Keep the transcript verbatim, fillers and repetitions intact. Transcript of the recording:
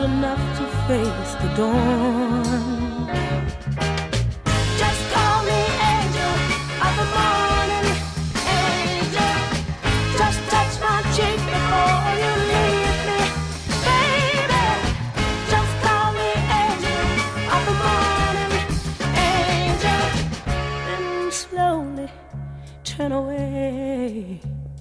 enough to face the dawn. Just call me angel of the morning, angel. Just touch my cheek before you leave me, baby. Just call me angel of the morning, angel. And slowly turn away.